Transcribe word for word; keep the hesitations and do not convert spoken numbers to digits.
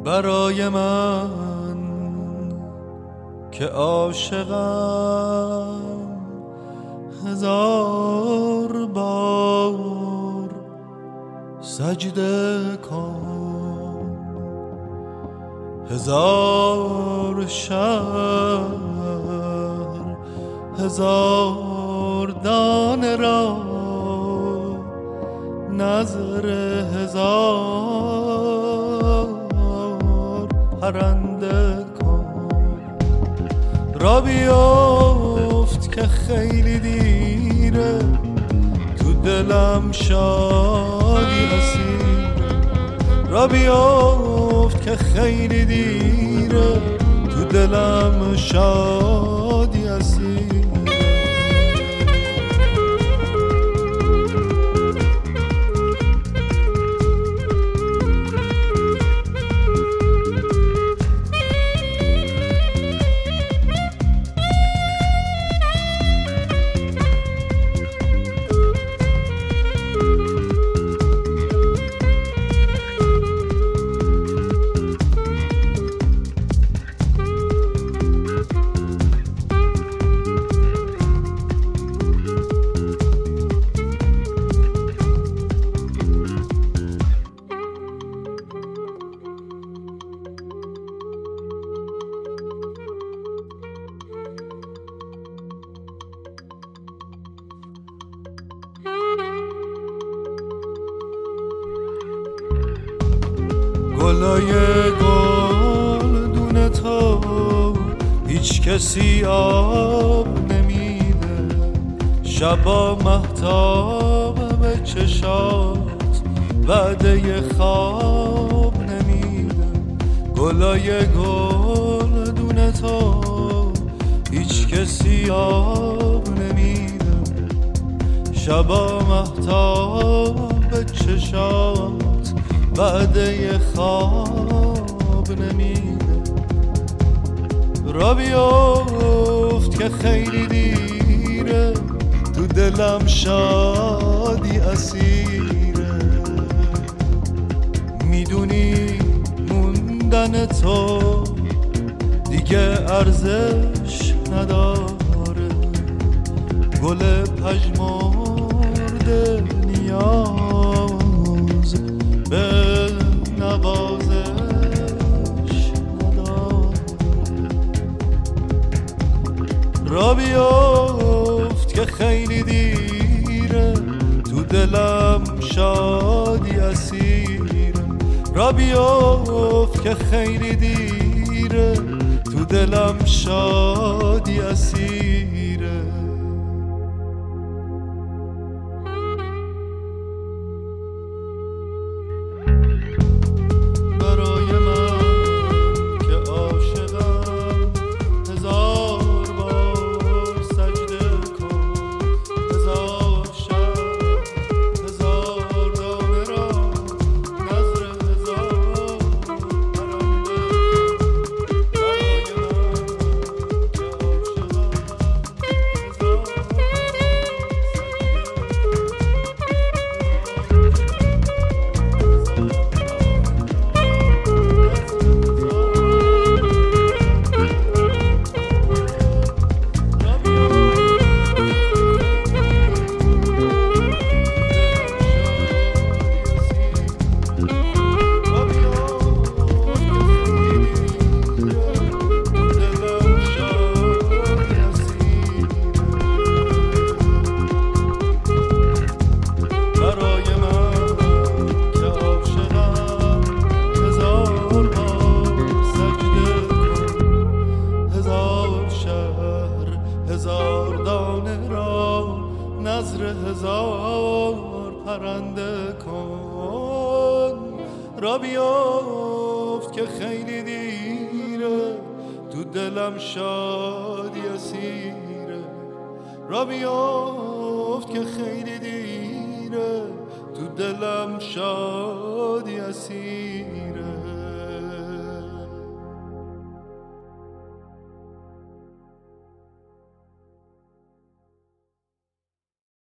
برای من که عاشقم هزار بار سجده کن، هزار شهر هزار دانه را نظر هزار پرنده کن. را بیفت که خیلی دیره، تو دلم شادی اسیره. را بیفت که خیلی دیره، تو دلم شادی اسیره. گلای گلدون تو هیچ کسی آب نمیده، شبا مهتاب به چشات وعده خواب نمیده. گلای گلدون تو هیچ کسی آب نمیده، شبا مهتاب به چشات وعده خواب نمیده. را بیفت که خیلی دیره، تو دلم شادی اسیره. میدونی موندن تو دیگه ارزش نداره، گل پژمرده نیاز به نوازش نداره. را بیفت که خیلی دیره، تو دلم شادی اسیره. را بیفت که خیلی دیره، تو دلم شادی اسیره. پرنده کن. را بیفت که خیلی دیره، تو دلم شادی اسیره. را بیفت که خیلی دیره، تو دلم شادی اسیره.